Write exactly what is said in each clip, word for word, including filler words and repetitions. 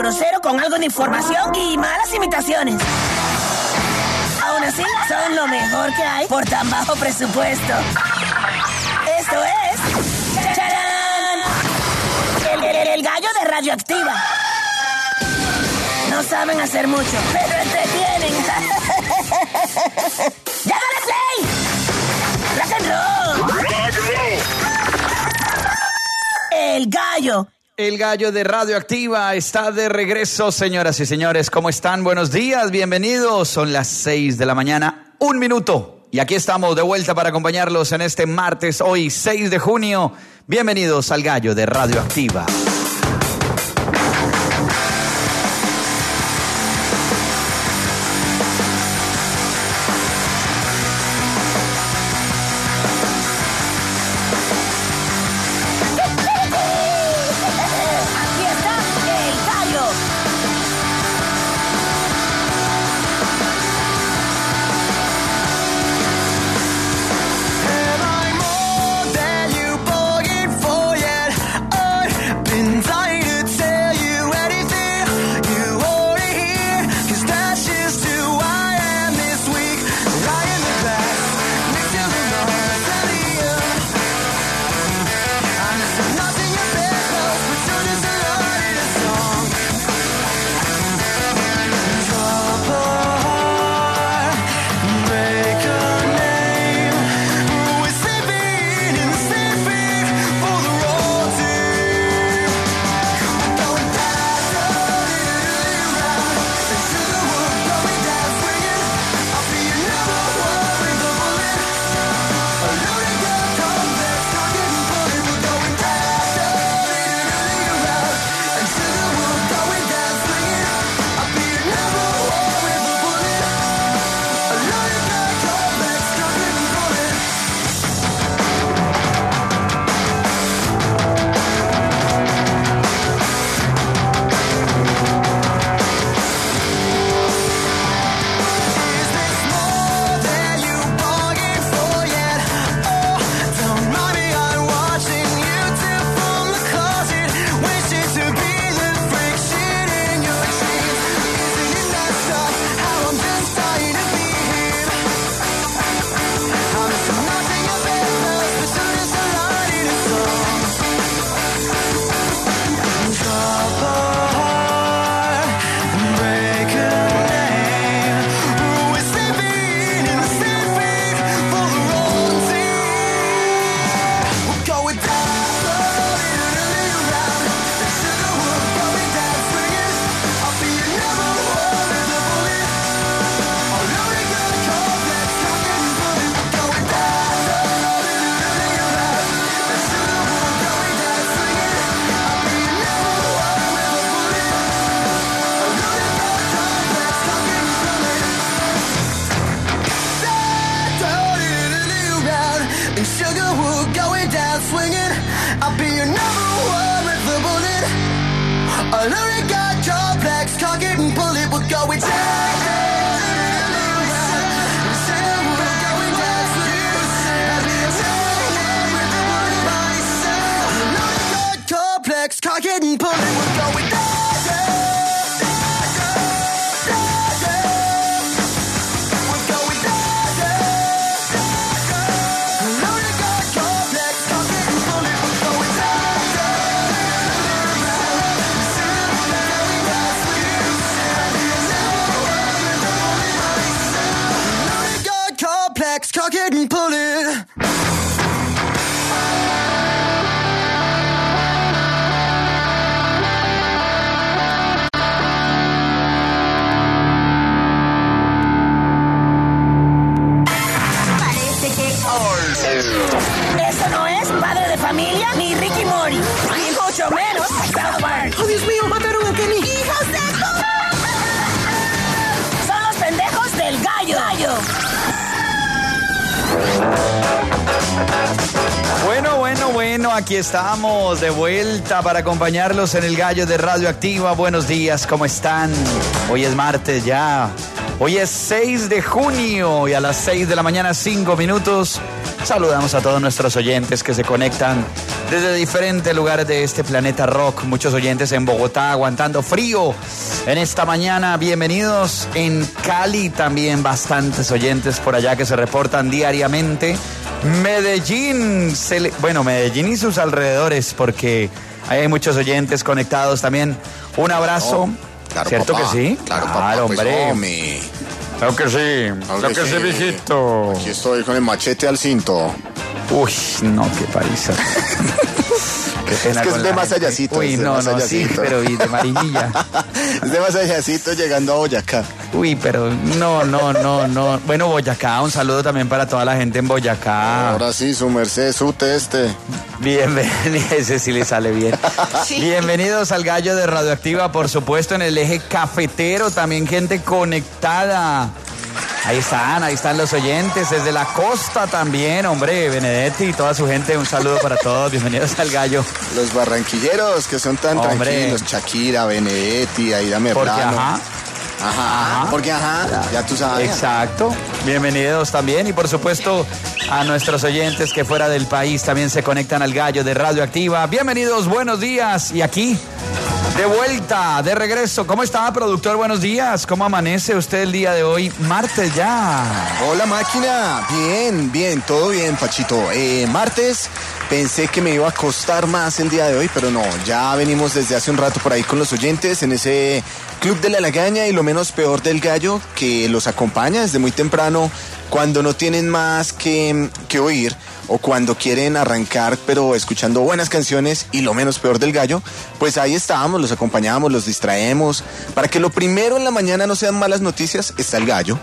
grosero con algo de información y malas imitaciones. Aún así, son lo mejor que hay por tan bajo presupuesto. Esto es... ¡Charán! El, el, el gallo de Radioactiva. No saben hacer mucho, pero entretienen. ¡Ya dale play! ¡Rock and roll! El gallo. El gallo de Radioactiva está de regreso, señoras y señores. ¿Cómo están? Buenos días, bienvenidos. Son las seis de la mañana, un minuto. Y aquí estamos de vuelta para acompañarlos en este martes, hoy seis de junio. Bienvenidos al gallo de Radioactiva. Aquí estamos de vuelta para acompañarlos en el gallo de Radioactiva. Buenos días, ¿cómo están? Hoy es martes ya. Hoy es seis de junio y a las seis de la mañana, cinco minutos. Saludamos a todos nuestros oyentes que se conectan desde diferentes lugares de este planeta rock. Muchos oyentes en Bogotá aguantando frío en esta mañana. Bienvenidos en Cali, también bastantes oyentes por allá que se reportan diariamente. Medellín, se le... bueno, Medellín y sus alrededores, porque hay muchos oyentes conectados también. Un abrazo. No, claro, ¿Cierto papá. que sí? Claro, papá, claro, pues, hombre. hombre. Claro que sí, Claro claro que que sí, sí. viejito. Aquí estoy con el machete al cinto. Uy, no, qué paliza. Qué pena Es que con es de la más gente. allácito, Uy, es de no, más no, sí, allácito. pero y de Marinilla. Es de más allácito llegando a Boyacá. Uy, pero no, no, no, no. Bueno, Boyacá, un saludo también para toda la gente en Boyacá. Ahora sí, su merced, su teste. Bienvenidos, ese sí le sale bien. Sí. Bienvenidos al Gallo de Radioactiva, por supuesto, en el eje cafetero, también gente conectada. Ahí están, ahí están los oyentes, desde la costa también, hombre, Benedetti y toda su gente, un saludo para todos, bienvenidos al Gallo. Los barranquilleros que son tan Hombre. tranquilos. Shakira, Benedetti, Aida Porque Merlano. ajá. Ajá. Ajá. Porque ajá, ya tú sabes. Exacto, bienvenidos también y por supuesto a nuestros oyentes que fuera del país también se conectan al Gallo de Radioactiva. Bienvenidos, buenos días y aquí de vuelta, de regreso. ¿Cómo está, productor? Buenos días, ¿cómo amanece usted el día de hoy? Martes ya. Hola máquina, bien, bien, todo bien Pachito. Eh, martes, pensé que me iba a costar más el día de hoy, pero no, ya venimos desde hace un rato por ahí con los oyentes en ese Club de la Lagaña y lo menos peor del Gallo que los acompaña desde muy temprano cuando no tienen más que, que oír o cuando quieren arrancar pero escuchando buenas canciones y lo menos peor del Gallo, pues ahí estamos, los acompañamos, los distraemos. Para que lo primero en la mañana no sean malas noticias, está el Gallo.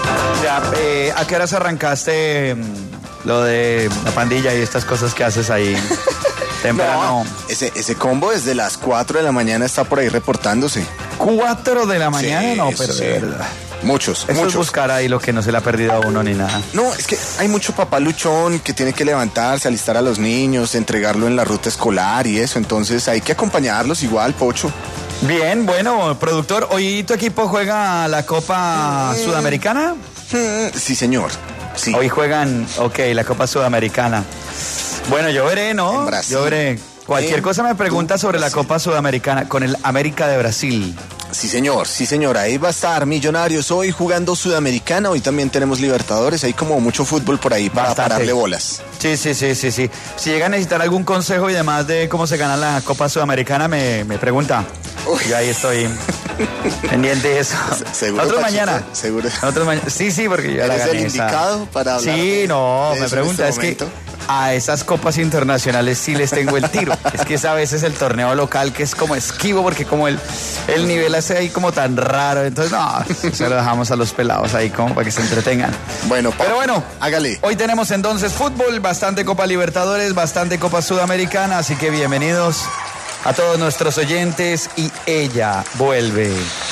Ya, eh, ¿a qué horas arrancaste mm, lo de la pandilla y estas cosas que haces ahí temprano? No, ese, ese combo desde las cuatro de la mañana está por ahí reportándose. ¿Cuatro de la mañana? Sí, no, pero sí. de verdad. Muchos, Eso es muchos. buscar ahí lo que no se le ha perdido a uno ni nada. No, es que hay mucho papá luchón que tiene que levantarse, alistar a los niños, entregarlo en la ruta escolar y eso. Entonces hay que acompañarlos igual, Pocho. Bien, bueno, productor, ¿hoy tu equipo juega la Copa Mm. Sudamericana? Mm, Sí, señor. Sí. Hoy juegan, ok, la Copa Sudamericana. Bueno, yo veré, ¿no? En Brasil. Yo veré. Cualquier En cosa me pregunta tu sobre la Brasil. Copa Sudamericana con el América de Brasil. Sí, señor, sí, señor. Ahí va a estar Millonarios hoy jugando Sudamericana. Hoy también tenemos Libertadores. Hay como mucho fútbol por ahí para Bastante. pararle bolas. Sí, sí, sí, sí, sí. Si llega a necesitar algún consejo y demás de cómo se gana la Copa Sudamericana, me, me pregunta. Uy. Yo ahí estoy pendiente de eso. ¿Seguro, Nosotros Pachito? mañana. ¿Seguro? Nosotros mañana. Sí, sí, porque yo la ¿Eres gané el esa. indicado para hablar Sí, de- no, de me eso en pregunta, este es que momento? a esas copas internacionales sí les tengo el tiro. Es que es a veces el torneo local que es como esquivo porque como el, el nivel hace ahí como tan raro. Entonces, no, se lo dejamos a los pelados ahí como para que se entretengan. Bueno, pa- Pero bueno, hágale. hoy tenemos entonces fútbol, bastante Copa Libertadores, bastante Copa Sudamericana, así que bienvenidos a todos nuestros oyentes y ella vuelve.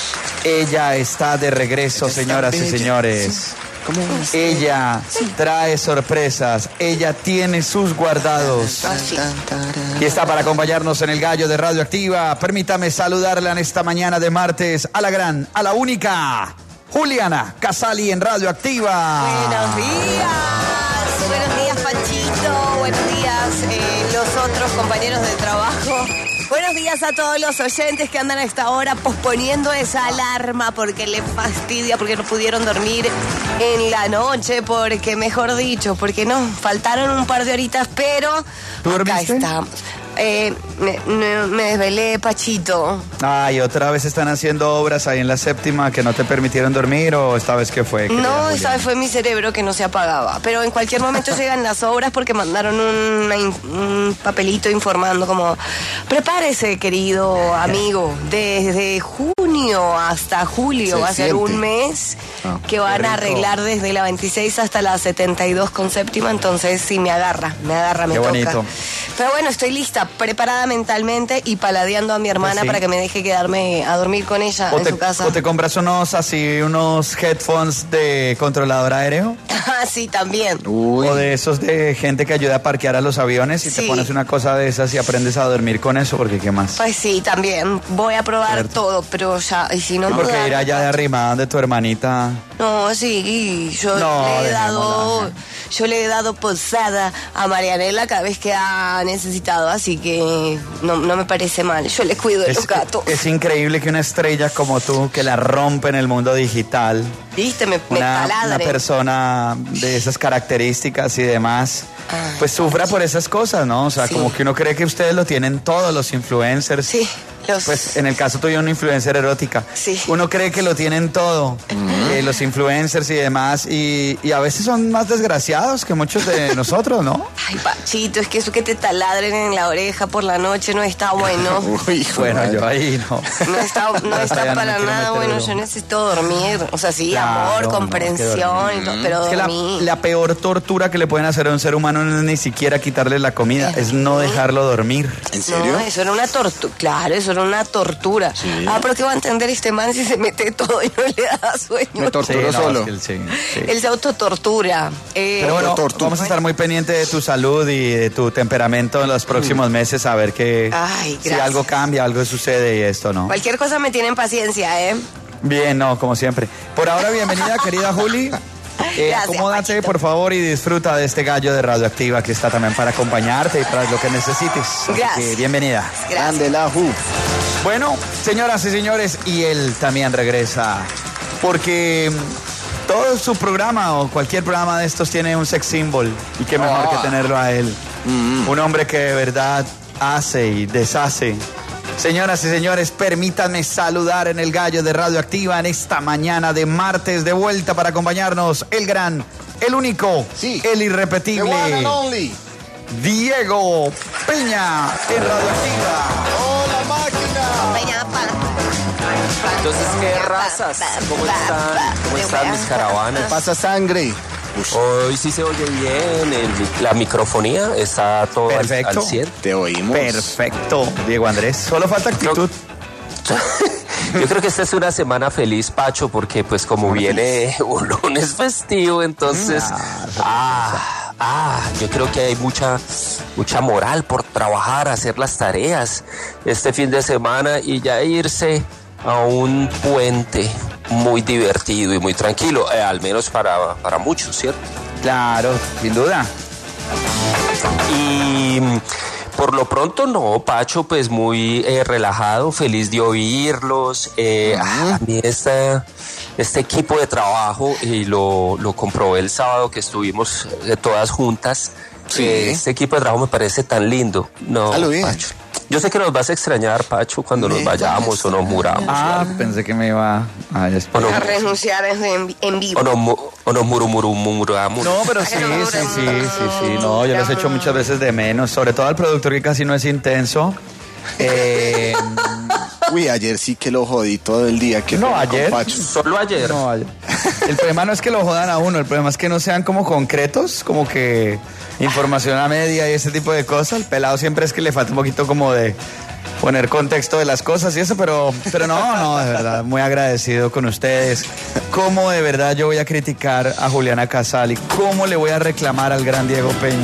Ella está de regreso, Ella está señoras y bella. señores. Sí. ¿Cómo es? Ella trae sorpresas, ella tiene sus guardados. Y está para acompañarnos en el Gallo de Radioactiva. Permítame saludarla en esta mañana de martes a la gran, a la única, Juliana Casali en Radioactiva. Buenos días, buenos días Panchito, buenos días eh, los otros compañeros de trabajo. Buenos días a todos los oyentes que andan a esta hora posponiendo esa alarma porque les fastidia, porque no pudieron dormir en la noche, porque mejor dicho, porque no, faltaron un par de horitas, pero ¿Tú acá dormiste? estamos. Eh, me, me- me desvelé, Pachito. Ay, otra vez están haciendo obras ahí en la séptima que no te permitieron dormir o esta vez qué fue? querida No, Juliana? esa vez fue mi cerebro que no se apagaba. Pero en cualquier momento llegan las obras porque mandaron una in- un papelito informando como, prepárese, querido amigo, desde junio hasta julio Se va a ser siente. un mes Ah, que van qué a rico. arreglar desde la veintiséis hasta la setenta y dos con séptima, entonces sí me agarra, me agarra, me Qué toca. bonito. Pero bueno, estoy lista, preparada mentalmente y paladeando a mi hermana Pues sí. para que me deje quedarme a dormir con ella ¿O en te, su casa. o te compras unos así, unos headphones de controlador aéreo? Ah, sí, también. Uy. O de esos de gente que ayuda a parquear a los aviones y te Sí. pones una cosa de esas y aprendes a dormir con eso, porque qué más. Pues sí, también. Voy a probar Cierto. todo, pero ya ya, y si no ¿Y por qué mudarme, ir allá de arrimada de tu hermanita? No, sí, yo No, le he dado, dejémosla. yo le he dado posada a Marianela cada vez que ha necesitado, así que no, no me parece mal. Yo le cuido de Es, los gatos. es increíble que una estrella como tú, que la rompe en el mundo digital, ¿Viste? Me, me una, una taladre. persona de esas características y demás, Ah, pues sufra por esas cosas, ¿no? O sea, sí. como que uno cree que ustedes lo tienen todos los influencers. Sí, los... Pues en el caso tuyo, una influencer erótica. Sí. Uno cree que lo tienen todo, eh, los influencers y demás, y, y a veces son más desgraciados que muchos de nosotros, ¿no? Ay, Pachito, es que eso que te taladren en la oreja por la noche no está bueno. Uy, hijo de Bueno, madre. yo ahí no. No está, no Hasta está ya no me para quiero nada meter bueno. dedo. Yo necesito dormir. O sea, sí, Claro, amor, no, comprensión que y todo, pero Es que la, dormir. la peor tortura que le pueden hacer a un ser humano no es ni siquiera quitarle la comida, es no dejarlo dormir. ¿En serio? No, eso era una tortura. Claro, eso era una tortura. Ah, pero ¿qué va a entender este man si se mete todo y no le da sueño? Me torturó Sí, no, solo. es que él sí, sí. Él se autotortura. Eh, Pero bueno, Tortura. vamos a estar muy pendientes de tu salud y de tu temperamento en los próximos meses, a ver que Ay, si gracias. algo cambia, algo sucede y esto, ¿no? Cualquier cosa me tienen paciencia, ¿eh? Bien, no, como siempre. Por ahora, bienvenida, querida Juli. Eh, Gracias, acomódate, Pachito. por favor, y disfruta de este gallo de Radioactiva que está también para acompañarte y para lo que necesites. Así Gracias. que bienvenida. Gracias. Grande la Ju. Bueno, señoras y señores, y él también regresa, porque mm, todo su programa o cualquier programa de estos tiene un sex symbol, y qué mejor Ah. que tenerlo a él. Mm. Un hombre que de verdad hace y deshace. Señoras y señores, permítanme saludar en el gallo de Radioactiva en esta mañana de martes, de vuelta para acompañarnos el gran, el único, Sí. el The irrepetible one and only. Diego Peña en Radioactiva. ¡Hola, máquina! Peña, pa. Entonces, ¿qué razas? ¿Cómo están? ¿Cómo están mis caravanas? Pasa sangre. Ush, Hoy sí se oye bien, el- la microfonía está todo al, Perfecto. al cien. te oímos. Perfecto, Diego Andrés. Solo falta actitud. Yo creo que esta es una semana feliz, Pacho, porque pues como viene un lunes festivo, entonces, ah, ah, yo creo que hay mucha, mucha moral por trabajar, hacer las tareas este fin de semana y ya irse a un puente muy divertido y muy tranquilo, eh, al menos para, para muchos, ¿cierto? Claro, sin duda. Y mm, por lo pronto no, Pacho, pues muy eh, relajado, feliz de oírlos. Eh, ah, a mí esta, este equipo de trabajo, y lo, lo comprobé el sábado que estuvimos eh, todas juntas, Sí. eh, este equipo de trabajo me parece tan lindo. No, Ah, lo vi. Pacho. Yo sé que nos vas a extrañar, Pacho, cuando nos Me vayamos o nos muramos. Ah, pensé que me iba a O despedir. no, A renunciar en, en vivo. o no, mu- o no murumurumuramos. No, pero sí, sí, sí, sí, sí. No, yo los he hecho muchas veces de menos. Sobre todo al productor que casi no es intenso. Eh, Uy, ayer sí que lo jodí todo el día. Que No, pena ayer. con Pacho. Solo ayer. no, vaya. El problema no es que lo jodan a uno, el problema es que no sean como concretos, como que información a media y ese tipo de cosas. El pelado siempre es que le falta un poquito como de poner contexto de las cosas y eso, pero, pero no, no, de verdad, muy agradecido con ustedes. ¿Cómo de verdad yo voy a criticar a Juliana Casali? ¿Cómo le voy a reclamar al gran Diego Peña?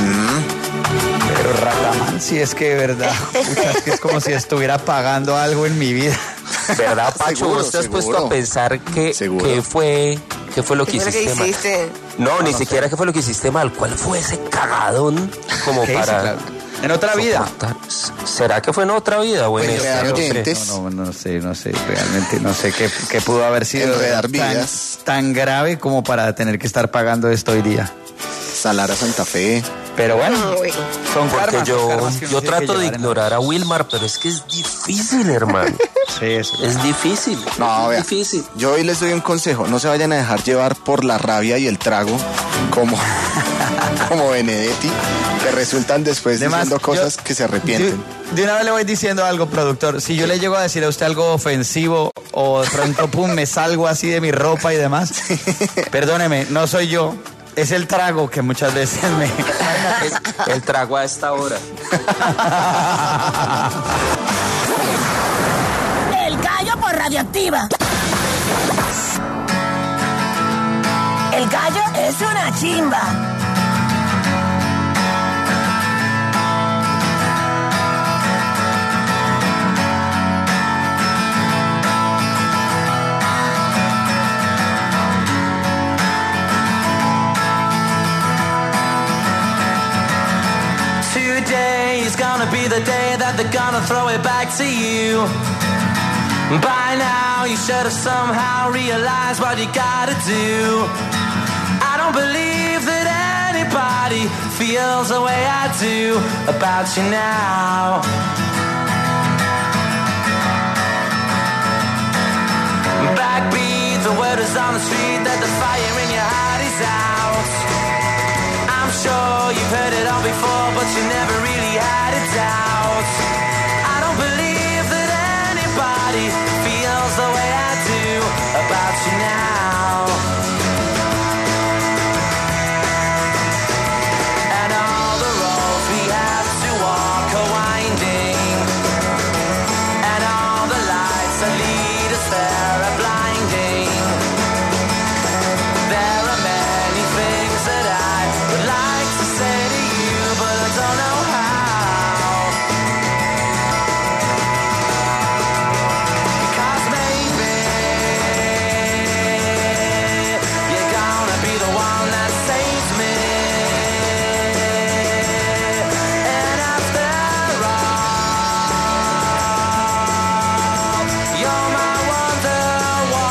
Pero Ratamán, si es que de verdad, pucha, es que es como si estuviera pagando algo en mi vida. ¿Verdad, Pacho? Seguro, ¿Vos te has seguro. puesto a pensar qué, Seguro. qué fue, qué fue lo que ¿Qué fue lo hiciste que mal? hiciste? No, ni siquiera qué fue lo que hiciste mal. ¿Cuál fue ese cagadón como ¿Qué hice, para claro? En otra vida. soportar? ¿Será que fue en otra vida o en Pues, esta? crear No sé. oyentes. No, no, no sé, no sé, realmente no sé qué, qué pudo haber sido Enredar tan, vidas. tan grave como para tener que estar pagando esto hoy día. Salar a Santa Fe. Pero bueno, Uy. son Porque karmas, son yo, karmas que uno yo tiene que trato de llevar en- ignorar a Wilmar, pero es que es difícil, hermano. Sí, eso. Es difícil. No, es vea. difícil. Yo hoy les doy un consejo. No se vayan a dejar llevar por la rabia y el trago como, como Benedetti, que resultan después Además, diciendo cosas yo- que se arrepienten. De, de una vez le voy diciendo algo, productor. Si yo le llego a decir a usted algo ofensivo o de pronto, pum, me salgo así de mi ropa y demás, perdóneme, no soy yo. Es el trago que muchas veces me... Es el trago a esta hora. El gallo por Radioactiva. El gallo es una chimba. they're gonna throw it back to you. By now you should have somehow realized what you gotta do. I don't believe that anybody feels the way I do about you now. Backbeat, the word is on the street that the fire in your heart is out. I'm sure you've heard it all before, but you never really had a doubt. I don't believe that anybody feels the way I do about you now. And all the roads we have to walk are winding, and all the lights that lead us there are blinding. There are many things that I would like to say to you, but I don't know how. Because maybe you're gonna be the one that saves me. And after all, you're my Wonderwall.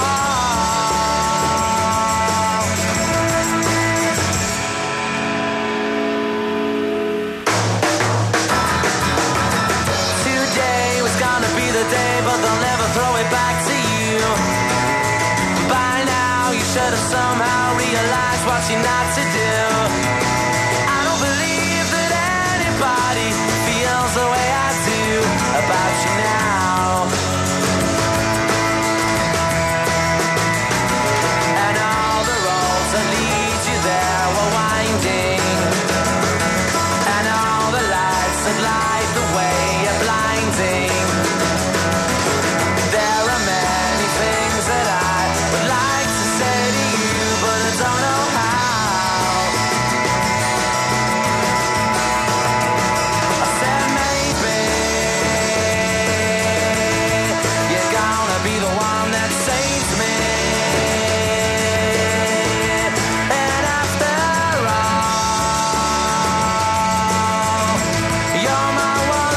Today was gonna be the day, but they'll never throw it back to you. By now you should have somehow realized what you're not to do. I don't believe that anybody feels the way I do about you now. And all the roads that lead you there were winding, and all the lights that light the way are blinding. There are many things that I would like to say to you, but I don't know how. I said maybe you're gonna be the one that saves me. And after all, you're my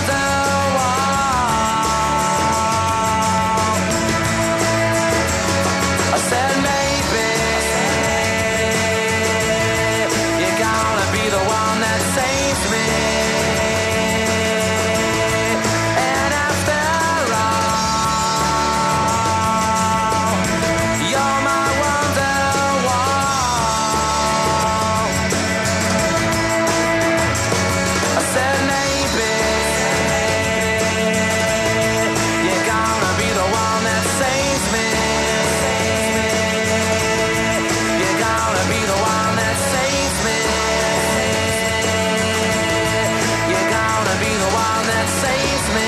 Wonderwall. I said maybe you're gonna be the one that saves me. And after all, you're my Wonderwall. I said maybe you're gonna be the one that saves me. You're gonna be the one that saves me. You're gonna be the one that saves me.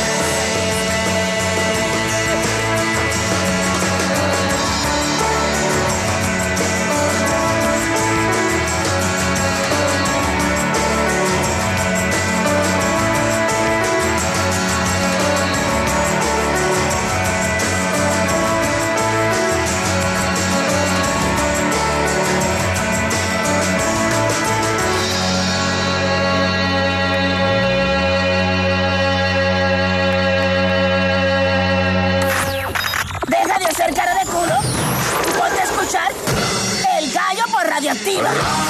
Deja de hacer cara de culo y ponte a escuchar El Gallo por Radioactiva.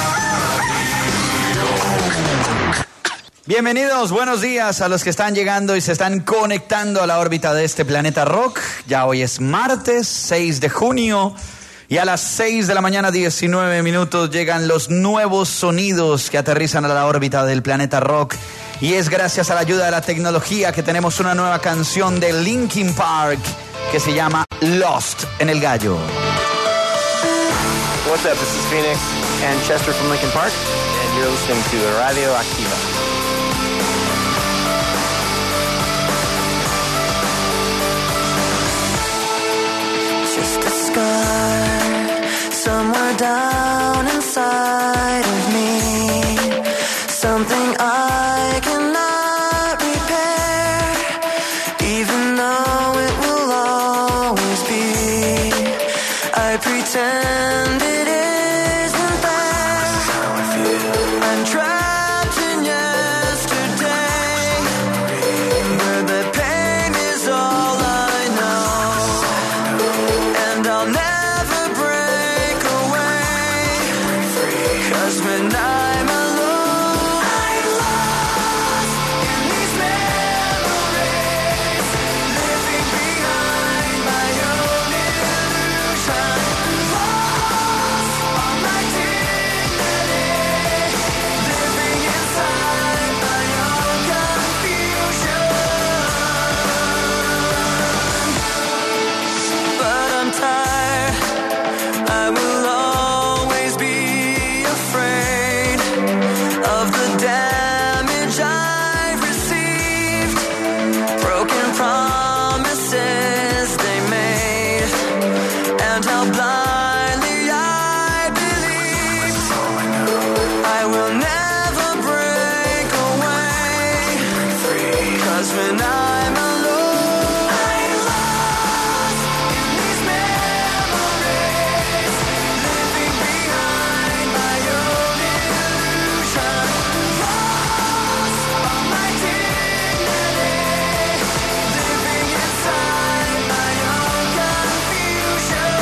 Bienvenidos, buenos días a los que están llegando y se están conectando a la órbita de este planeta rock. Ya hoy es martes, seis de junio, y a las seis de la mañana, diecinueve minutos, llegan los nuevos sonidos que aterrizan a la órbita del planeta rock. Y es gracias a la ayuda de la tecnología que tenemos una nueva canción de Linkin Park que se llama Lost en El Gallo. What's up? This is Phoenix and Chester from Linkin Park, and you're listening to Radio Activa. Just a scar somewhere down inside of me, something I cannot repair, even though it will always be. I pretend it isn't there. I'm trapped in yesterday. how blindly I believed. I will never break away, 'cause when I'm alone, I'm lost in these memories, living behind my own illusion, lost on my dignity, living inside my own confusion.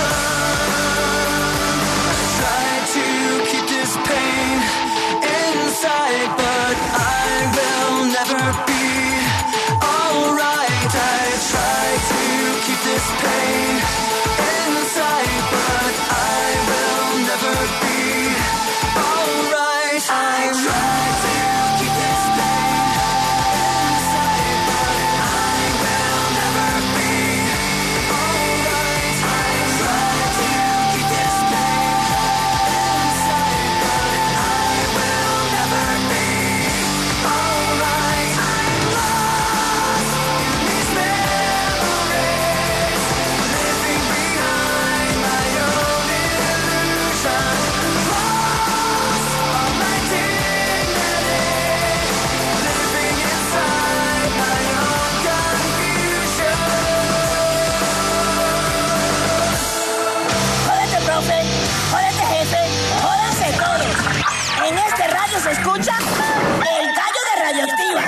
Try to keep this pain inside, but I will never be alright. I try to keep this pain inside, but I will never be alright. I try to keep this pain inside, but I will never be alright. I try to keep this pain inside, but I will never be alright. I'm lost in these memories, living behind my own illusion, lost on my dignity, living inside my own confusion. Jódete, profe. Jódete, jefe. Jódanse todos. En este radio se escucha el gallo de Radioactiva.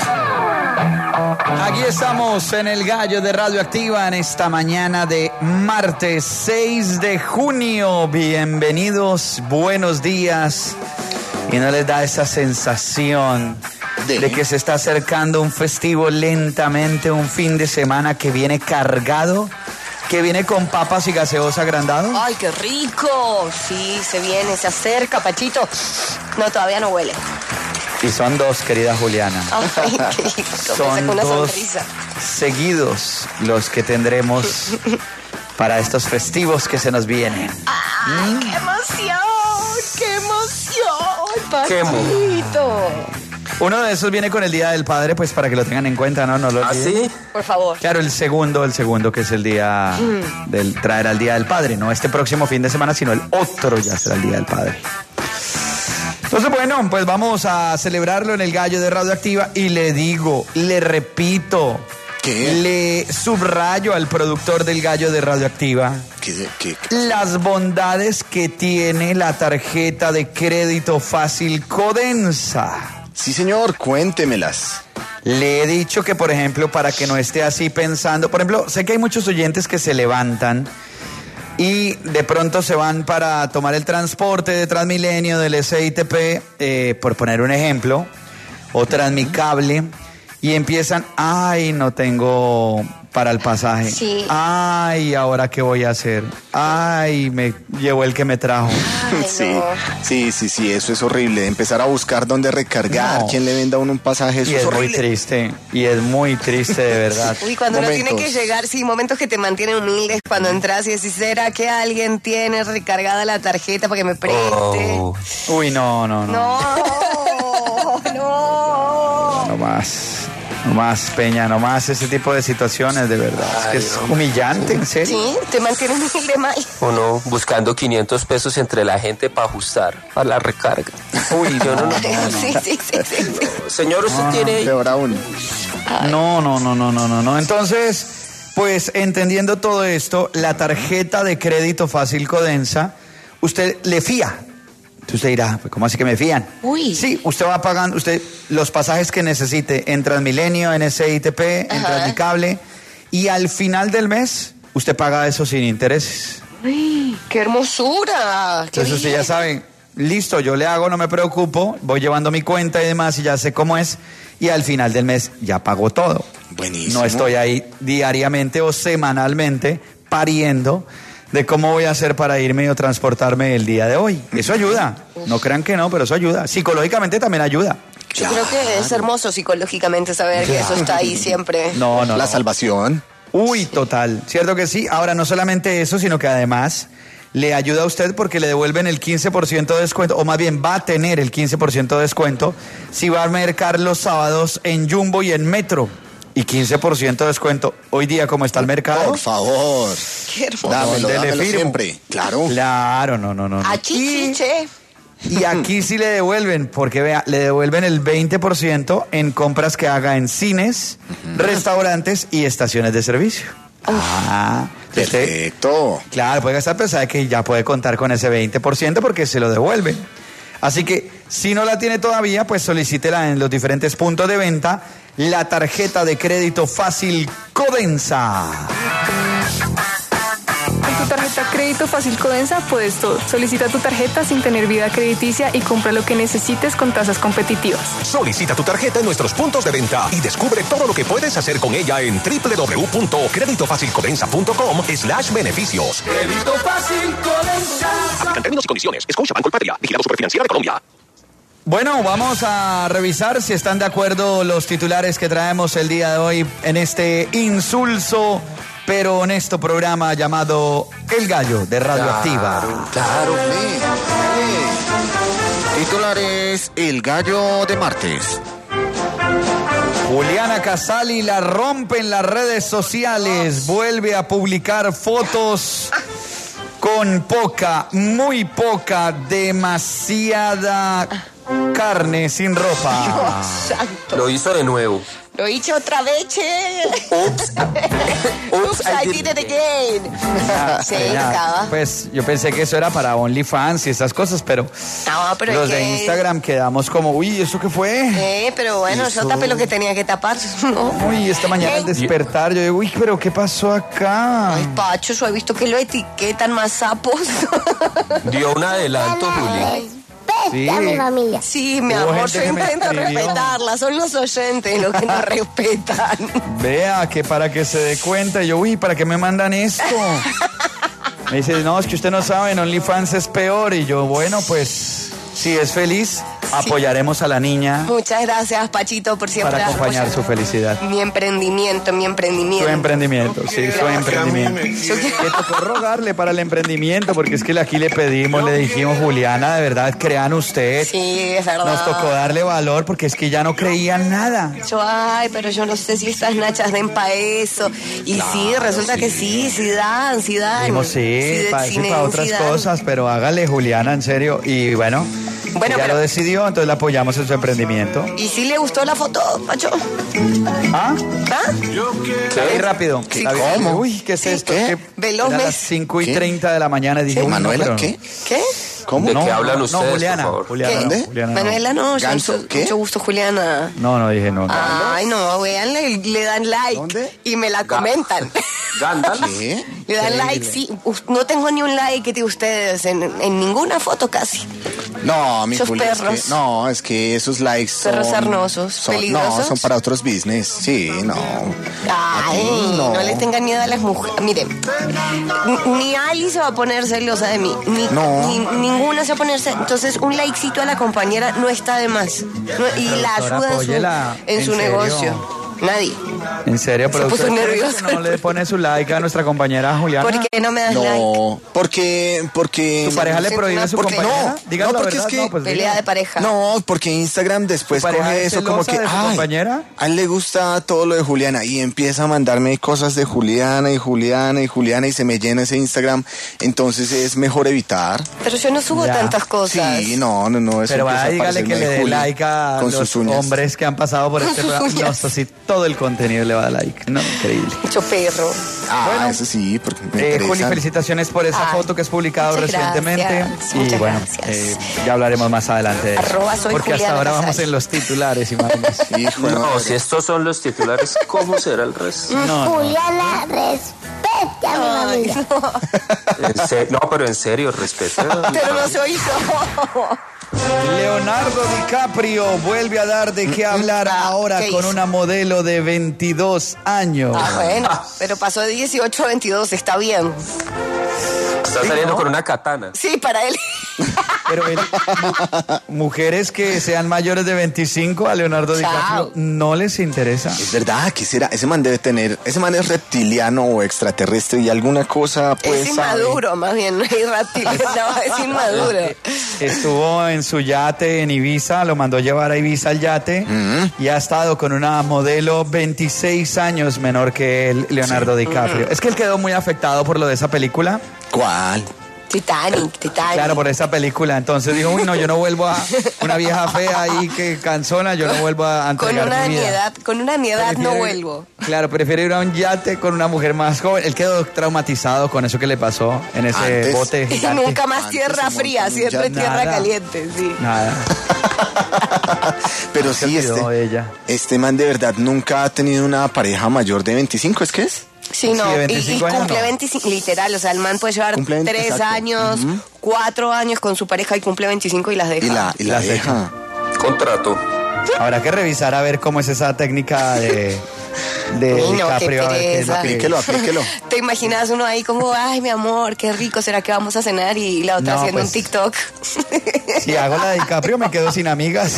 Aquí estamos en el Gallo de Radioactiva en esta mañana de martes seis de junio. Bienvenidos, buenos días. ¿Y no les da esa sensación ¿De? de que se está acercando un festivo lentamente, un fin de semana que viene cargado, que viene con papas y gaseosa agrandado? ¡Ay, qué rico! Sí, se viene, se acerca, Pachito. No, todavía no huele. Y son dos, querida Juliana. Ay, qué rico. Me Son sacó una dos sonrisa. seguidos los que tendremos para estos festivos que se nos vienen. ¡Ay, qué emoción! ¡Qué emoción, Qué mo- Pachito! Uno de esos viene con el Día del Padre, pues para que lo tengan en cuenta, ¿no? No lo ¿Ah, olviden. sí? Por favor. Claro, el segundo, el segundo que es el día del traer al Día del Padre, no este próximo fin de semana, sino el otro ya será el Día del Padre. Entonces, bueno, pues vamos a celebrarlo en el Gallo de Radioactiva y le digo, le repito, ¿Qué? le subrayo al productor del Gallo de Radioactiva ¿Qué, qué, qué? las bondades que tiene la tarjeta de crédito fácil Codensa. Sí, señor, cuéntemelas. Le he dicho que, por ejemplo, para que no esté así pensando, por ejemplo, sé que hay muchos oyentes que se levantan y de pronto se van para tomar el transporte de Transmilenio, del S I T P, eh, por poner un ejemplo, o Transmicable, y empiezan, ay, no tengo para el pasaje. Sí. Ay, ¿ahora qué voy a hacer? Ay, me llevó el que me trajo. Ay, Sí, no. sí, sí, sí, eso es horrible. Empezar a buscar dónde recargar, No. quién le venda a uno un pasaje, eso Y es es muy horrible. triste, y es muy triste de verdad. Uy, cuando uno tiene Momentos. que llegar, sí, momentos que te mantienen humildes cuando entras y decís, ¿será que alguien tiene recargada la tarjeta para que me preste? Oh, Uy, no, no, no. No, no. No más, no más, Peña, no más ese tipo de situaciones, de verdad. Es que es humillante, en serio. Sí, te mantiene humilde mal. uno buscando quinientos pesos entre la gente para ajustar a la recarga. Uy, yo no, no. Sí, sí, sí, sí, sí. Señor, usted tiene... Peor aún. No, no, no, no, no, no, no. Entonces, pues entendiendo todo esto, la tarjeta de crédito fácil Codensa, usted le fía. Entonces usted dirá, pues, ¿cómo así que me fían? Uy. Sí, usted va pagando, usted los pasajes que necesite en Transmilenio, en S I T P, en Ajá. Transmicable, y al final del mes, usted paga eso sin intereses. Uy, ¡qué hermosura! ¡Qué Entonces usted bien! ya sabe, listo, yo le hago, no me preocupo, voy llevando mi cuenta y demás y ya sé cómo es, y al final del mes ya pago todo. Buenísimo. No estoy ahí diariamente o semanalmente pariendo de cómo voy a hacer para irme o transportarme el día de hoy. Eso ayuda, no crean que no, pero eso ayuda. Psicológicamente también ayuda. Yo creo que es hermoso psicológicamente saber que eso está ahí siempre. No, no, La no. salvación. Uy, total. Cierto que sí. Ahora, no solamente eso, sino que además le ayuda a usted porque le devuelven el quince por ciento de descuento, o más bien va a tener el quince por ciento de descuento si va a mercar los sábados en Jumbo y en Metro. y quince por ciento de descuento. Hoy día, ¿cómo está el mercado? Por favor. Qué hermoso. Dámelo, ¿Dónde le dámelo firmo? siempre. Claro. Claro, no, no, no. no. A chichiche. Y aquí sí le devuelven, porque vea, le devuelven el veinte por ciento en compras que haga en cines, restaurantes y estaciones de servicio. Ah, usted, Perfecto. claro, puede gastar, pero sabe que ya puede contar con ese veinte por ciento porque se lo devuelven. Así que, si no la tiene todavía, pues solicítela en los diferentes puntos de venta, la tarjeta de crédito fácil Codensa. Con tu tarjeta Crédito Fácil Codensa puedes todo. Solicita tu tarjeta sin tener vida crediticia y compra lo que necesites con tasas competitivas. Solicita tu tarjeta en nuestros puntos de venta y descubre todo lo que puedes hacer con ella en doble u doble u doble u punto crédito fácil codensa punto com slash beneficios. Crédito fácil Codensa. Aplican términos y condiciones. Escucha Banco Patria. Vigilado Superfinanciera de Colombia. Bueno, vamos a revisar si están de acuerdo los titulares que traemos el día de hoy en este insulso pero honesto programa llamado El Gallo de Radioactiva. Claro, sí, sí. Titulares: El Gallo de martes. Juliana Casali la rompe en las redes sociales, vuelve a publicar fotos con poca, muy poca, demasiada carne sin ropa. Santo. Lo hizo de nuevo. Lo hice otra vez, che. Oops. Oops, I did it again. Sí, Ya, acaba. pues yo pensé que eso era para OnlyFans y esas cosas, pero, No, pero los es de que- Instagram quedamos como, uy, ¿eso qué fue? Eh, pero bueno, yo tapé lo que tenía que tapar, ¿no? Uy, esta mañana al Ey. despertar yo digo, uy, pero ¿qué pasó acá? Ay, Pacho, yo he visto que lo etiquetan más sapos. Dio un adelanto, Juli. Sí. a mi familia. Sí, mi Hubo amor, gente yo que me intento escribió. respetarla. Son los oyentes los que nos respetan. Vea, que para que se dé cuenta, y yo, uy, ¿para qué me mandan esto? Me dice, no, es que usted no sabe, en OnlyFans es peor. Y yo, bueno, pues, si es feliz, apoyaremos a la niña Muchas gracias, Pachito, por siempre para acompañar apoyar su felicidad. mi emprendimiento, mi emprendimiento. Su emprendimiento, sí, su emprendimiento. Yo quiero- Que tocó rogarle para el emprendimiento, porque es que aquí le pedimos, le dijimos, Juliana, de verdad, crean usted. Sí, es verdad. Nos tocó darle valor porque es que ya no creían nada. Yo, ay, pero yo no sé si estas nachas den pa' eso. Y sí, resulta que sí, sí dan, sí dan. Dijimos, sí, de- para eso y cine, para sí otras dan. cosas, pero hágale, Juliana, en serio. Y bueno, Bueno, ya pero- lo decidió, entonces le apoyamos en su emprendimiento. ¿Y si le gustó la foto, Pacho? ¿Ah? ¿Ah? Ahí rápido. Sí, David, ¿cómo? Uy, ¿qué es Sí, esto? ¿qué? ¿Qué? Veloz Era las mes. cinco y ¿Qué? treinta de la mañana. Dije, uy, no, Manuela, pero no. ¿qué? ¿Qué? ¿Cómo? ¿De No, qué hablan no, ustedes, no, Juliana, por favor? Juliana, ¿Qué? no, Juliana, no. Manuela, no, yo Ganso, mucho, ¿qué? mucho gusto, Juliana. No, no dije no. Ay, no, vean, le, le dan like ¿Dónde? y me la comentan. Gandalf. ¿Qué? Le dan like, sí. Us- No tengo ni un like de ustedes en, en ninguna foto casi. No, mi Esos Julia, es perros. que- no, es que esos likes son... Perros sarnosos, son- peligrosos. No, son para otros business. Sí, no. Ay, Aquí no. no. les tengan miedo a las mujeres. Miren, n- ni Ali se va a poner celosa de mí, ni, No. ni ninguna se va a poner celosa. Entonces, un likecito a la compañera no está de más. No- y la Doctora, ayuda en su, apóyela. en su ¿En serio? negocio. Nadie. En serio, pero puso usted nervioso. no le pone su like a nuestra compañera Juliana. ¿Por qué no me das like? No, porque... porque ¿Tu pareja le prohíbe a su porque compañera? no, Dígalo no, la porque verdad, es que- no, pues Pelea diga. de pareja. No, porque Instagram después ¿Tu pareja coge es eso como celosa que, de su ay, compañera? a él le gusta todo lo de Juliana y empieza a mandarme cosas de Juliana y Juliana y Juliana y se me llena ese Instagram, entonces es mejor evitar. Pero yo no subo Ya. tantas cosas. Sí, no, no, no, eso Pero empieza vaya, a dígale que parecerme le dé Juli like a con los sus uñas. hombres que han pasado por Con este sus programa. No, uñas. esto sí, todo el contenido le va a dar like. No, increíble. Mucho perro. Ah, Bueno. eso sí, porque me Eh, interesa. Juli, felicitaciones por esa Ay, foto que has publicado muchas recientemente. gracias, y muchas bueno, gracias. eh, ya hablaremos más adelante de eso. Arroba soy Porque hasta Juliana ahora Casal. vamos en los titulares, imagínense. Hijo de No, madre. si estos son los titulares, ¿cómo será el resto? No, no. Juliana, respete a mi Ay, familia. no. En se- no, pero en serio, respete. Pero no soy yo. Leonardo DiCaprio vuelve a dar de qué hablar Ah, ahora ¿qué con hizo? una modelo de veintidós años. Ah, bueno, pero pasó de dieciocho a veintidós, está bien. Está saliendo con una katana. Sí, para él. Pero él, mu- mujeres que sean mayores de veinticinco a Leonardo DiCaprio no les interesa. Es verdad, ¿qué será? Ese man debe tener, ese man es reptiliano o extraterrestre y alguna cosa pues Es inmaduro, sabe. más bien, no es reptiliano, no, es inmaduro. Estuvo en su yate en Ibiza, lo mandó llevar a Ibiza al yate Mm. y ha estado con una modelo veintiséis años menor que él, Leonardo DiCaprio. Es que él quedó muy afectado por lo de esa película. ¿Cuál? Titanic, Titanic. Claro, por esa película. Entonces dijo, uy, no, yo no vuelvo a una vieja fea ahí que cansona, yo no vuelvo a Con entregar una mi vida. niedad, con una niedad no Prefiero- vuelvo. Claro, prefiero ir a un yate con una mujer más joven. Él quedó traumatizado con eso que le pasó en ese Antes. bote Y gigante. nunca más Antes tierra se fría, monta en un siempre yate. tierra Nada. caliente, sí. Nada. Pero Se sí, olvidó este, de ella. este man de verdad nunca ha tenido una pareja mayor de veinticinco, ¿es que es? Sí, no, Sí, de y- y, veinticinco años cumple no. veinticinco, literal, o sea, el man puede llevar Cumple veinte, tres exacto. años, Ujú. cuatro años con su pareja y cumple veinticinco y las deja. Y la, y la Las deja. Contrato. Habrá que revisar a ver cómo es esa técnica de, de Uy, no, qué DiCaprio. a ver qué es lo pereza. que- Aplíquelo, aplíquelo. Te imaginas uno ahí como, ay, mi amor, qué rico, ¿será que vamos a cenar? Y la otra No, haciendo pues, un TikTok. Si hago la de DiCaprio me quedo sin amigas.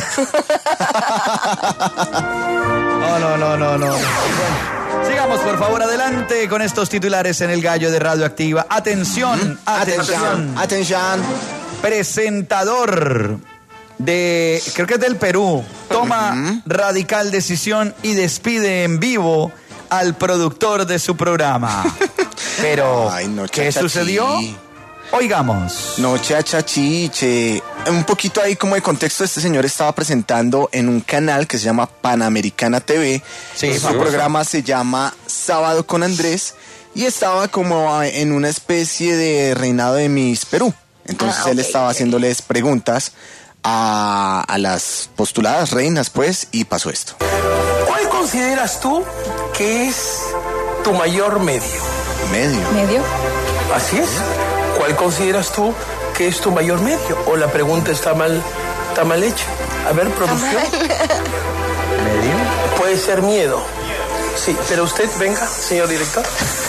No, no, no, no, no. Bueno, sigamos por favor adelante con estos titulares en el Gallo de Radioactiva. Atención, atención. Atención, atención. Presentador de, creo que es del Perú, toma radical decisión y despide en vivo al productor de su programa. Pero, Ay, no, ¿qué chachachi. sucedió? Oigamos. No, chachachiche. Un poquito ahí como de contexto, este señor estaba presentando en un canal que se llama Panamericana T V. Sí, Su famoso. programa se llama Sábado con Andrés y estaba como en una especie de reinado de Miss Perú. Entonces Ah, él ok, estaba ok. haciéndoles preguntas a, a las postuladas reinas, pues, y pasó esto. ¿Cuál consideras tú que es tu mayor medio? Medio. ¿Medio? Así es. ¿Cuál consideras tú que es tu mayor medio? O la pregunta está mal, está mal hecha. A ver, producción. ¿Medio? Puede ser miedo. Sí, pero usted, venga, señor director.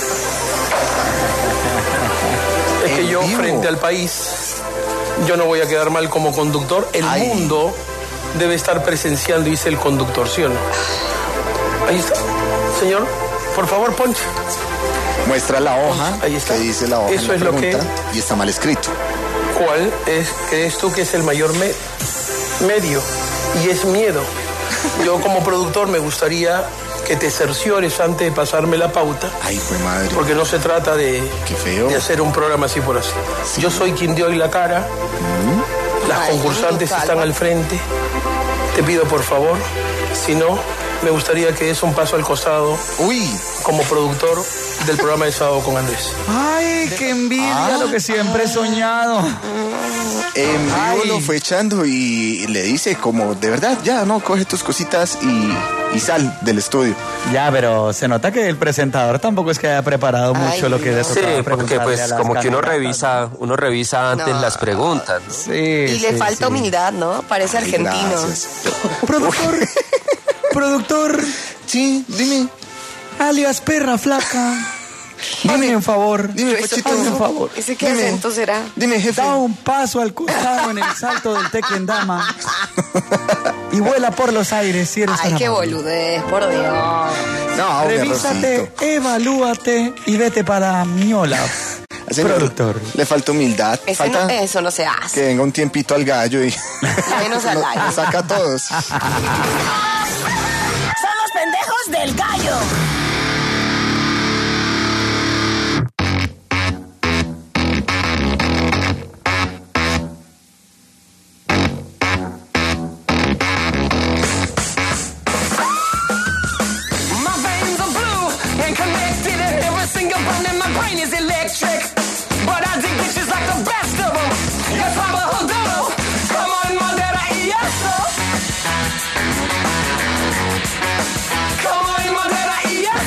Es que En yo, vivo. frente al país, yo no voy a quedar mal como conductor. El Ay. mundo debe estar presenciando, dice el conductor, ¿sí o no? Ahí está. Señor, por favor, ponche. Muestra la hoja, Ahí está. que dice la hoja en Eso la es lo que- pregunta, y está mal escrito. ¿Cuál es, crees tú que es el mayor me- medio? Y es miedo. Yo como productor me gustaría que te cerciores antes de pasarme la pauta, Ay, fue madre. porque no se trata de, Qué feo. de hacer un programa así por así. Yo soy quien dio hoy la cara, las Ay, concursantes calma. están al frente. Te pido por favor, si no, me gustaría que des un paso al costado Uy, como productor del programa de Sábado con Andrés. Ay, qué envidia, Ah. lo que siempre he soñado. en vivo Ay. lo fue echando y le dice como, de verdad, ya, no, coge tus cositas y, y sal del estudio. Ya, pero se nota que el presentador tampoco es que haya preparado Ay, mucho lo que le no. Sí, tocaba porque preguntarle pues a las como que uno candidatas. revisa, uno revisa antes No. las preguntas, ¿no? Sí, Y le sí, falta sí. humildad, ¿no? Parece Ay, argentino. gracias. Productor, productor, Sí, dime, alias perra flaca. Dime un favor. dime, Pero eso- Pachito. Hazme un favor. ¿Ese qué Dime. acento será? Dime, jefe. Da un paso al costado en el salto del Tequendama y vuela por los aires si eres Ay, una qué amable. boludez, por Dios. No, un Revísate, errorcito. evalúate y vete para Miola. Ese productor. Le falta humildad. Ese Falta no- eso no se hace. que venga un tiempito al gallo y Menos al lo- aire. lo saca a todos. Son los pendejos del gallo. My veins are blue and connected, and every single bone in my brain is electric. But I dig bitches like the best of them. Yes, I'm a hoodoo. Come on, Mandela, yes, sir. Come on, Mandela, yes,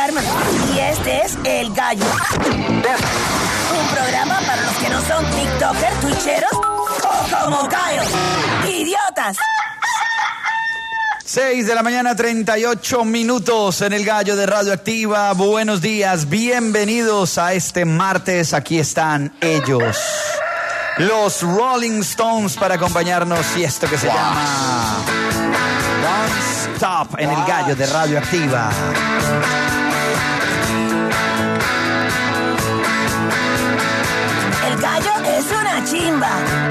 Carmen y este es El Gallo. Un programa para los que no son tiktokers, twitcheros o como Cayo. ¡Idiotas! seis de la mañana, treinta y ocho minutos en El Gallo de Radioactiva. Buenos días, bienvenidos a este martes. Aquí están ellos, los Rolling Stones, para acompañarnos y esto que se wow. llama Don't Stop en El Gallo de Radioactiva. El gallo es una chimba.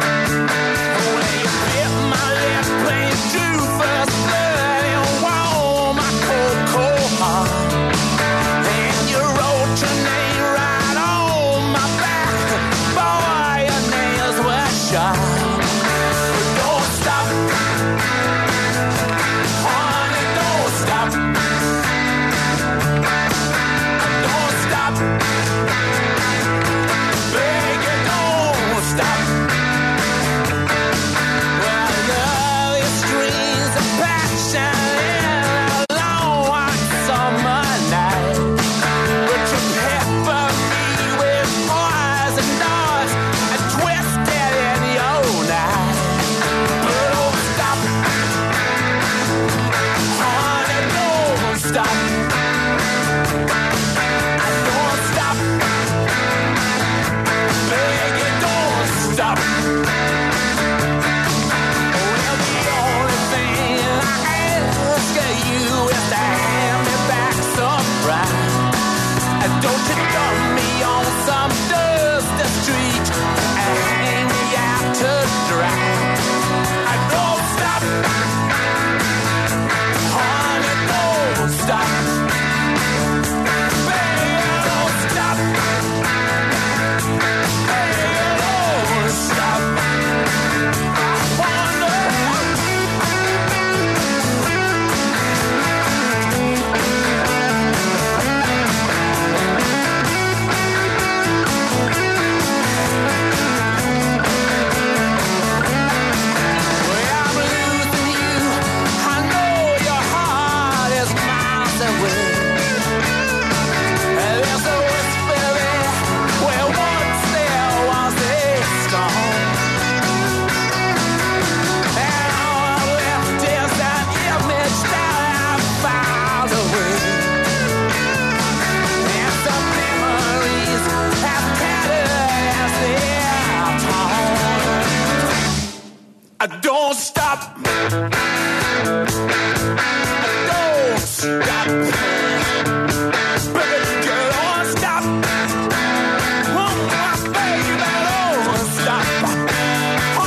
Don't stop. Don't stop. Baby, don't stop. Oh, my baby, don't stop. Oh,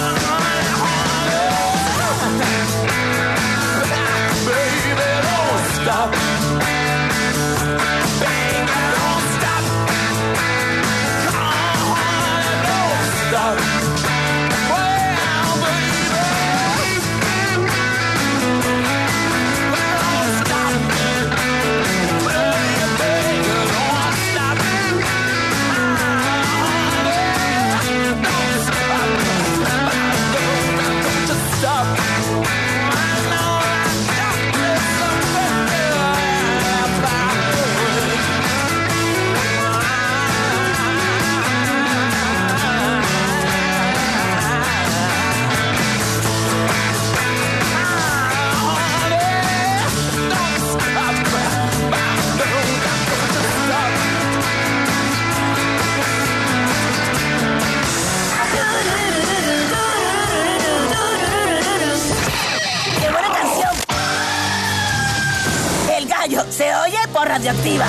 baby, don't stop. Baby, don't stop. Oh, don't stop. Se oye por Radioactiva.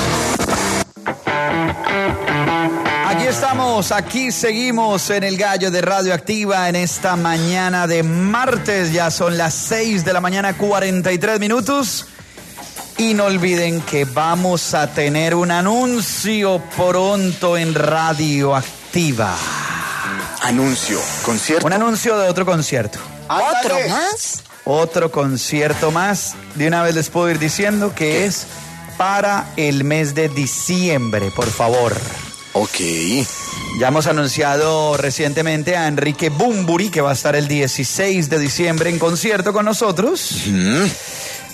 Aquí estamos, aquí seguimos en El Gallo de Radioactiva en esta mañana de martes. Ya son las seis de la mañana, cuarenta y tres minutos. Y no olviden que vamos a tener un anuncio pronto en Radioactiva. Anuncio, concierto. Un anuncio de otro concierto. ¿Otro más? Otro concierto más. De una vez les puedo ir diciendo que ¿Qué? es para el mes de diciembre, por favor. Ok. Ya hemos anunciado recientemente a Enrique Bunbury, que va a estar el dieciséis de diciembre en concierto con nosotros. Mm.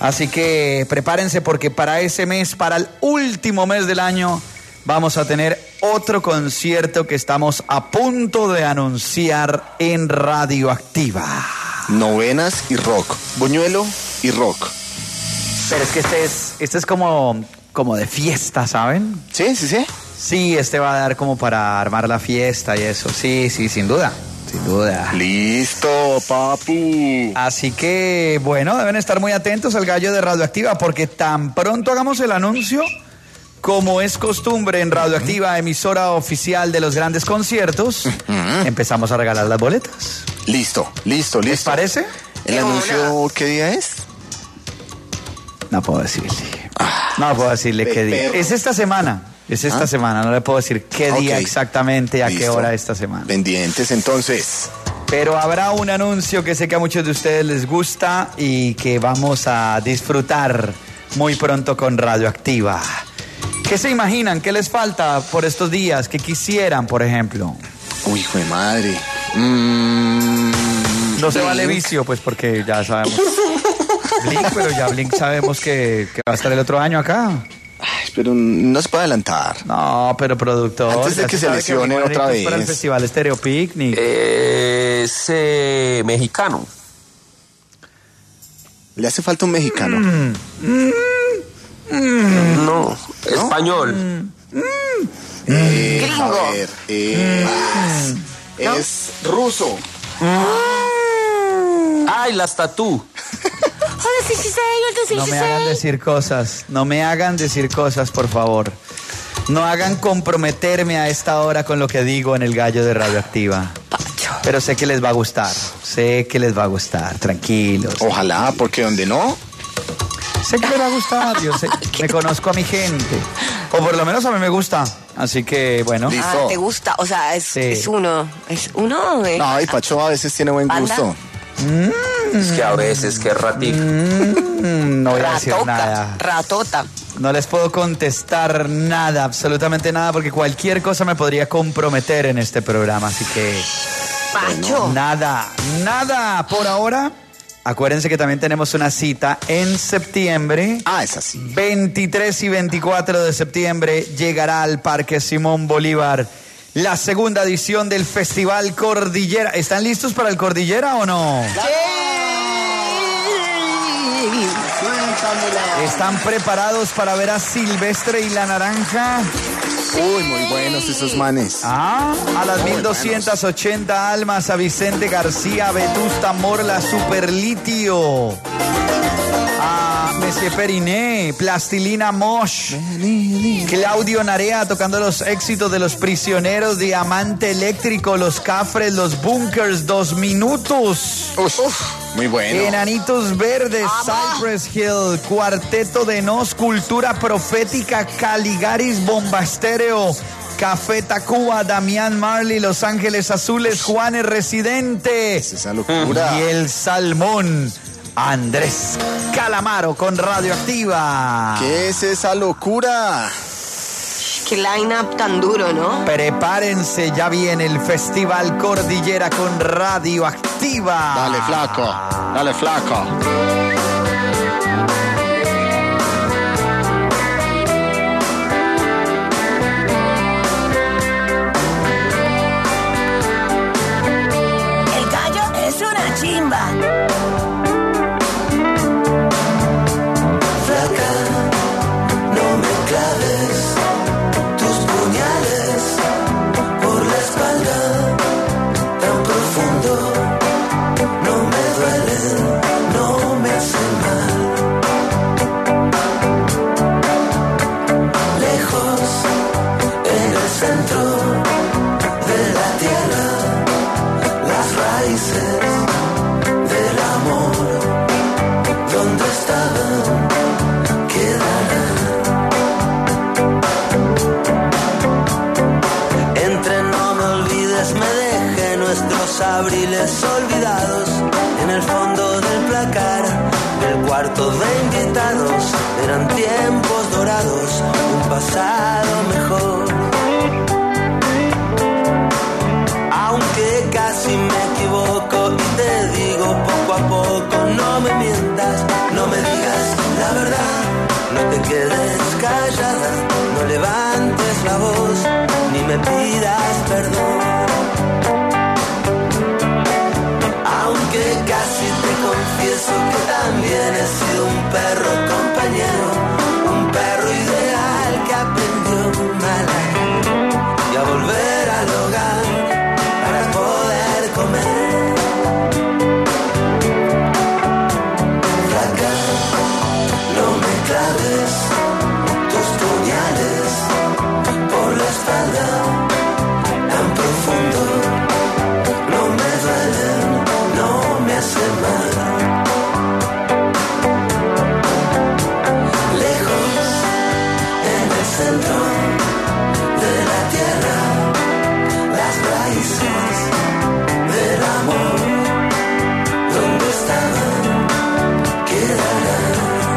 Así que prepárense porque para ese mes, para el último mes del año, vamos a tener otro concierto que estamos a punto de anunciar en Radioactiva. Novenas y rock. Buñuelo y rock. Pero es que este es, este es como, como de fiesta, ¿saben? Sí, sí, sí. Sí, este va a dar como para armar la fiesta y eso. Sí, sí, sin duda. Sin duda. Listo, papu. Así que, bueno, deben estar muy atentos al gallo de Radioactiva porque tan pronto hagamos el anuncio, como es costumbre en Radioactiva, emisora oficial de los grandes conciertos, uh-huh. empezamos a regalar las boletas. Listo, listo, listo. ¿Les parece? ¿El anuncio qué día es? No puedo decirle. No puedo decirle qué día. Es esta semana. Es esta ¿Ah? semana, no le puedo decir qué día okay. exactamente, a Listo. qué hora esta semana. Pendientes entonces. Pero habrá un anuncio que sé que a muchos de ustedes les gusta y que vamos a disfrutar muy pronto con Radioactiva. ¿Qué se imaginan? ¿Qué les falta por estos días? ¿Qué quisieran, por ejemplo? Uy, hijo de madre. Mm, no se vale vicio, pues porque ya sabemos. Blink, pero ya Blink sabemos que, que va a estar el otro año acá. Ay, pero no se puede adelantar. No, pero productor. Antes de que se lesione otra vez. Para el Festival Stereo Picnic. Eh, es eh, mexicano. Le hace falta un mexicano. Mm, mm, mm. No, ¿No? Español. Mm, mm. Eh, Gringo. A ver, eh, mm. ¿No? Es ruso. Mm. Ay, las tatú. No me hagan decir cosas, no me hagan decir cosas, por favor. No hagan comprometerme a esta hora con lo que digo en el gallo de Radioactiva. Pero sé que les va a gustar, sé que les va a gustar, tranquilos. Ojalá, porque donde no... Sé que les va a gustar, yo sé, me conozco a mi gente. O por lo menos a mí me gusta, así que bueno. ¿Listo? Ah, ¿te gusta? O sea, es, sí. es uno, es uno... ¿eh? No, y Pacho a veces tiene buen ¿Banda? gusto. Mm. Es que a veces, que ratito. Mm, no voy a decir Ratota, nada. Ratota. No les puedo contestar nada, absolutamente nada, porque cualquier cosa me podría comprometer en este programa, así que... Pacho. Nada, nada por ahora. Acuérdense que también tenemos una cita en septiembre. Ah, es así. veintitrés y veinticuatro de septiembre llegará al Parque Simón Bolívar la segunda edición del Festival Cordillera. ¿Están listos para el Cordillera o no? ¡Sí! ¿Están preparados para ver a Silvestre y la Naranja? Uy, muy buenos esos manes. Ah, a las mil doscientas ochenta almas, a Vicente García, Vetusta Morla, Superlitio. A Monsieur Periné, Plastilina Mosh. Claudio Narea tocando los éxitos de Los Prisioneros, Diamante Eléctrico, Los Cafres, Los Bunkers, Dos Minutos. Uf, uf, muy bueno. Enanitos Verdes, ¡Ama! Cypress Hill, Cuarteto de Nos, Cultura Profética, Caligaris, Bomba Estéreo, Café Tacuba, Damián Marley, Los Ángeles Azules, Juanes Residente. Es esa locura. Y el Salmón, Andrés Calamaro con Radioactiva. ¿Qué es esa locura? Qué line-up tan duro, ¿no? Prepárense, ya viene el Festival Cordillera con Radioactiva. Dale, flaco, dale, flaco. El gallo es una chimba. No me duelen, no me quedes callada, no levantes la voz, ni me pidas perdón. Aunque casi te confieso que también he sido un perro compañero, un perro ideal que aprendió mal a ir y a volver al hogar para poder comer. Flaca, no me claves tus puñales por la espalda tan profundo, no me duelen, no me hacen mal. Lejos, en el centro de la tierra, las raíces del amor, donde estaban, quedarán.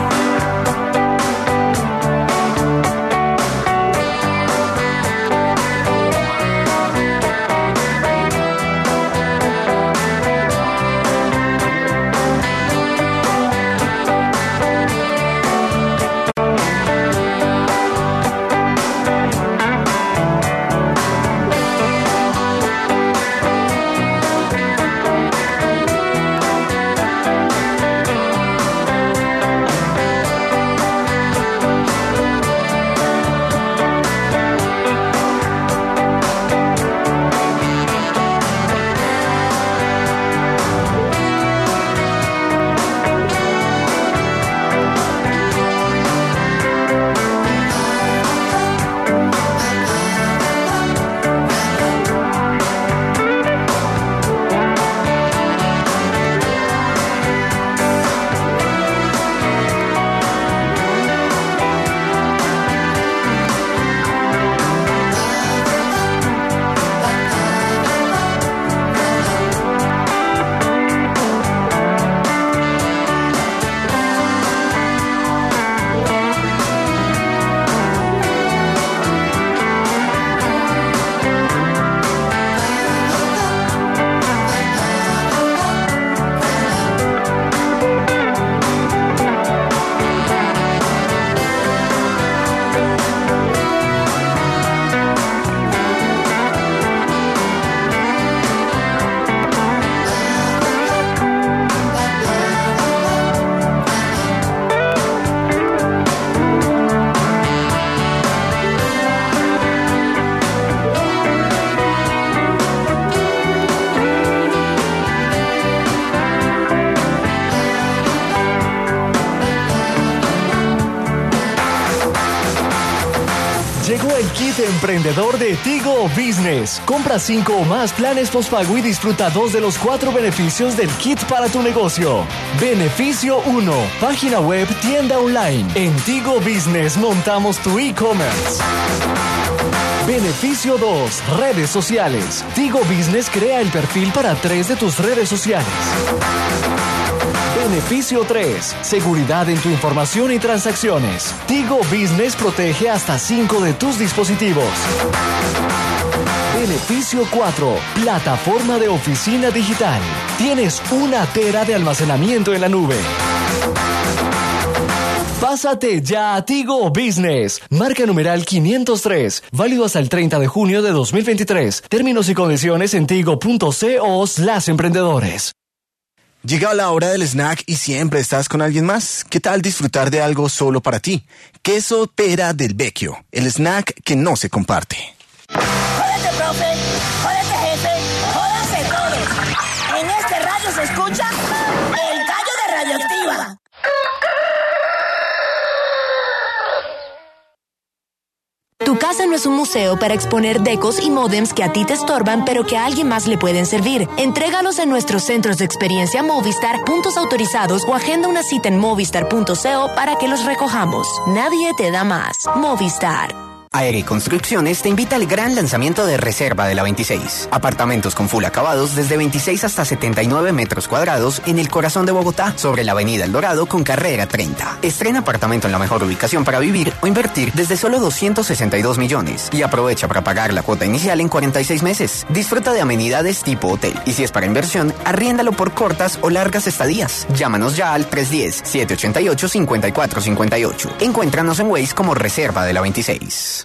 Llegó el kit emprendedor de Tigo Business. Compra cinco o más planes postpago y disfruta dos de los cuatro beneficios del kit para tu negocio. Beneficio uno. Página web, tienda online. En Tigo Business montamos tu e-commerce. Beneficio dos. Redes sociales. Tigo Business crea el perfil para tres de tus redes sociales. Beneficio tres. Seguridad en tu información y transacciones. Tigo Business protege hasta cinco de tus dispositivos. Beneficio cuatro. Plataforma de oficina digital. Tienes una tera de almacenamiento en la nube. Pásate ya a Tigo Business. Marca numeral quinientos tres. Válido hasta el treinta de junio de dos mil veintitrés. Términos y condiciones en tigo.co slash emprendedores. Llega la hora del snack y siempre estás con alguien más. ¿Qué tal disfrutar de algo solo para ti? Queso Pera del Vecchio, el snack que no se comparte. Jódete, profe. Jódete, jefe. Jódanse todos. En este radio se escucha el gallo de Radioactiva. Tu casa no es un museo para exponer decos y módems que a ti te estorban, pero que a alguien más le pueden servir. Entrégalos en nuestros centros de experiencia Movistar, puntos autorizados o agenda una cita en movistar punto co para que los recojamos. Nadie te da más. Movistar. Aere Construcciones te invita al gran lanzamiento de Reserva de la veintiséis. Apartamentos con full acabados desde veintiséis hasta setenta y nueve metros cuadrados en el corazón de Bogotá, sobre la avenida El Dorado con carrera treinta. Estrena apartamento en la mejor ubicación para vivir o invertir desde solo doscientos sesenta y dos millones y aprovecha para pagar la cuota inicial en cuarenta y seis meses. Disfruta de amenidades tipo hotel y si es para inversión, arriéndalo por cortas o largas estadías. Llámanos ya al tres uno cero, siete ocho ocho, cinco cuatro cinco ocho. Encuéntranos en Waze como Reserva de la veintiséis.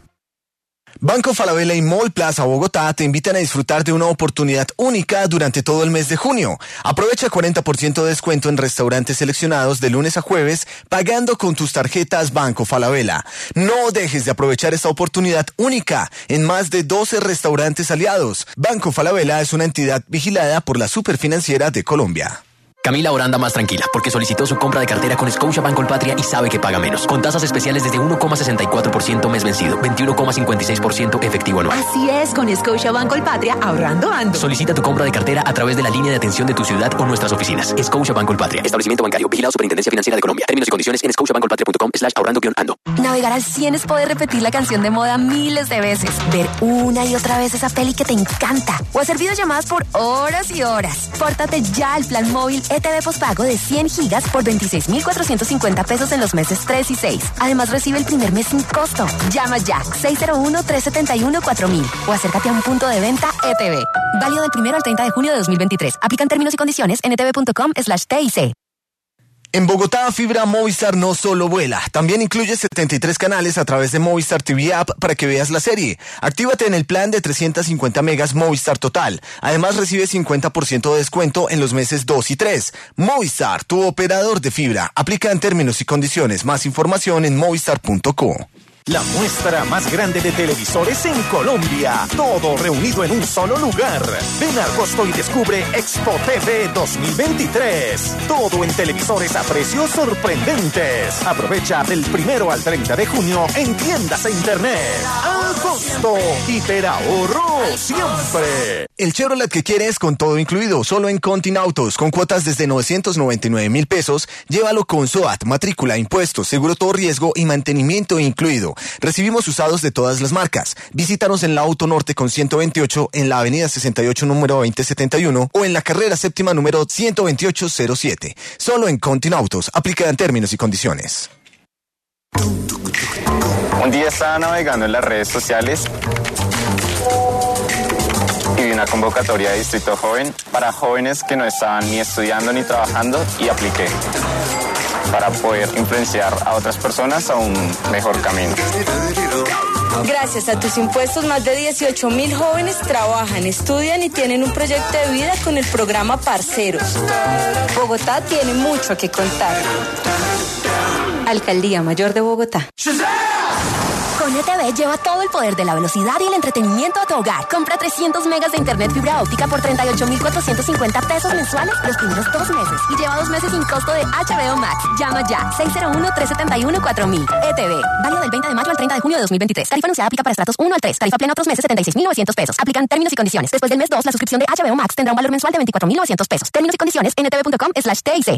Banco Falabella y Mall Plaza Bogotá te invitan a disfrutar de una oportunidad única durante todo el mes de junio. Aprovecha cuarenta por ciento de descuento en restaurantes seleccionados de lunes a jueves pagando con tus tarjetas Banco Falabella. No dejes de aprovechar esta oportunidad única en más de doce restaurantes aliados. Banco Falabella es una entidad vigilada por la Superfinanciera de Colombia. Camila ahora anda más tranquila porque solicitó su compra de cartera con Scotiabank Colpatria y sabe que paga menos. Con tasas especiales desde uno coma sesenta y cuatro por ciento mes vencido, veintiuno coma cincuenta y seis por ciento efectivo anual. Así es, con Scotiabank Colpatria ahorrando ando. Solicita tu compra de cartera a través de la línea de atención de tu ciudad o nuestras oficinas. Scotiabank Colpatria, establecimiento bancario, vigilado Superintendencia Financiera de Colombia. Términos y condiciones en scotiabankcolpatria.com slash ahorrando guión ando. Navegar al cien es poder repetir la canción de moda miles de veces, ver una y otra vez esa peli que te encanta o hacer videollamadas por horas y horas. Pórtate ya al plan móvil E T V postpago de cien gigas por veintiséis mil cuatrocientos cincuenta pesos en los meses tres y seis. Además recibe el primer mes sin costo. Llama ya seis cero uno, tres siete uno, cuatro mil o acércate a un punto de venta E T V. Válido del primero al treinta de junio de dos mil veintitrés. Aplican términos y condiciones en etv.com slash TIC. En Bogotá, fibra Movistar no solo vuela, también incluye setenta y tres canales a través de Movistar T V App para que veas la serie. Actívate en el plan de trescientos cincuenta megas Movistar Total. Además, recibe cincuenta por ciento de descuento en los meses dos y tres. Movistar, tu operador de fibra. Aplica en términos y condiciones. Más información en movistar punto co. La muestra más grande de televisores en Colombia. Todo reunido en un solo lugar. Ven a agosto y descubre Expo T V dos mil veintitrés. Todo en televisores a precios sorprendentes. Aprovecha del primero al treinta de junio en tiendas e internet. Agosto. Hiperahorro siempre. El Chevrolet que quieres con todo incluido. Solo en Continautos. Con cuotas desde novecientos noventa y nueve mil pesos. Llévalo con S O A T, matrícula, impuestos, seguro todo riesgo y mantenimiento incluido. Recibimos usados de todas las marcas. Visítanos en la Auto Norte con ciento veintiocho, en la avenida sesenta y ocho número veinte setenta y uno o en la carrera séptima número ciento veintiocho cero siete. Solo en Continautos. Aplica en términos y condiciones. Un día estaba navegando en las redes sociales y vi una convocatoria de Distrito Joven para jóvenes que no estaban ni estudiando ni trabajando y apliqué para poder influenciar a otras personas a un mejor camino. Gracias a tus impuestos, más de dieciocho mil jóvenes trabajan, estudian y tienen un proyecto de vida con el programa Parceros. Bogotá tiene mucho que contar. Alcaldía Mayor de Bogotá. Con E T V lleva todo el poder de la velocidad y el entretenimiento a tu hogar. Compra trescientos megas de internet fibra óptica por treinta y ocho mil cuatrocientos cincuenta pesos mensuales los primeros dos meses. Y lleva dos meses sin costo de H B O Max. Llama ya seis cero uno, tres siete uno, cuatro mil. E T V. Válido del veinte de mayo al treinta de junio de dos mil veintitrés. Tarifa anunciada aplica para estratos uno al tres. Tarifa plena otros meses setenta y seis mil novecientos pesos. Aplican términos y condiciones. Después del mes dos, la suscripción de H B O Max tendrá un valor mensual de veinticuatro mil novecientos pesos. Términos y condiciones en etv.com slash TIC.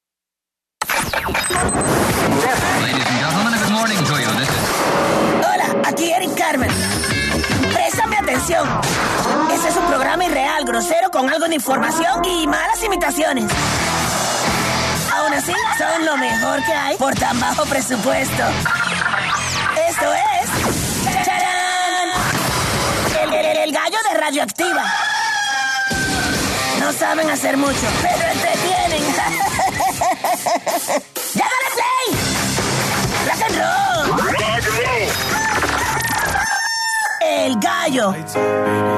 Hola, aquí Eric Carmen. Préstame atención. Este es un programa irreal, grosero, con algo de información y malas imitaciones. Aún así, son lo mejor que hay por tan bajo presupuesto. Esto es... ¡Charán! El, el, el gallo de Radioactiva. No saben hacer mucho, pero entretienen. ¡Ya dale play! ¡Rock and roll! El gallo